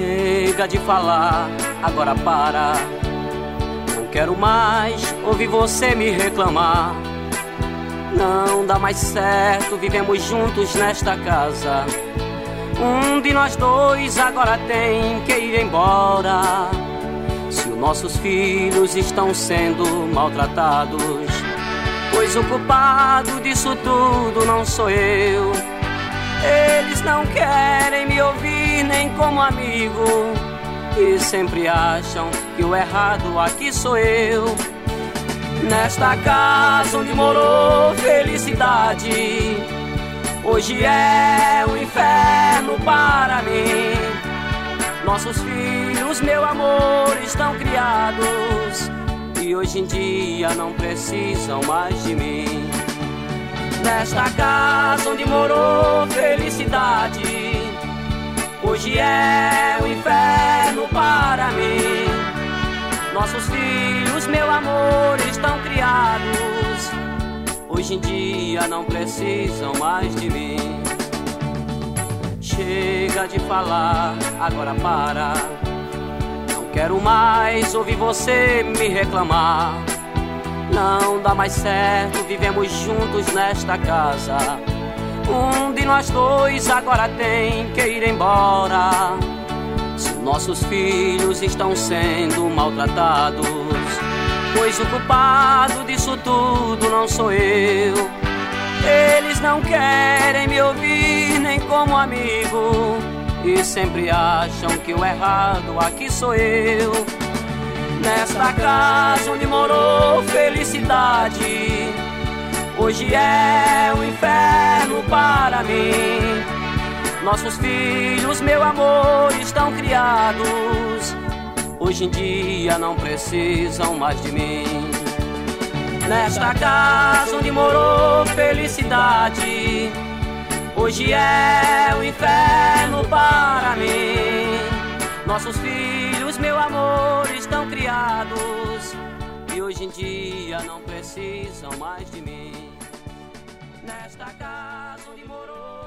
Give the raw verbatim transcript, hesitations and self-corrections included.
Chega de falar, agora para. Não quero mais ouvir você me reclamar. Não dá mais certo, vivemos juntos nesta casa. Um de nós dois agora tem que ir embora. Se os nossos filhos estão sendo maltratados, pois o culpado disso tudo não sou eu. Eles não querem me ouvir nem como amigo, e sempre acham que o errado aqui sou eu. Nesta casa onde morou felicidade, hoje é um inferno para mim. Nossos filhos, meu amor, estão criados e hoje em dia não precisam mais de mim. Nesta casa onde morou felicidade, hoje é um inferno para mim. Nossos filhos, meu amor, estão criados, hoje em dia não precisam mais de mim. Chega de falar, agora para. Não quero mais ouvir você me reclamar. Não dá mais certo, vivemos juntos nesta casa. Um de nós dois agora tem que ir embora. Se nossos filhos estão sendo maltratados, pois o culpado disso tudo não sou eu. Eles não querem me ouvir nem como amigo, e sempre acham que o errado aqui sou eu. Nesta casa onde morou felicidade, hoje é um inferno para mim. Nossos filhos, meu amor, estão criados, hoje em dia não precisam mais de mim. Nesta casa onde morou felicidade, hoje é um inferno para mim. Nossos filhos, meu amor, estão criados e hoje em dia não precisam mais de mim. Nesta casa onde morou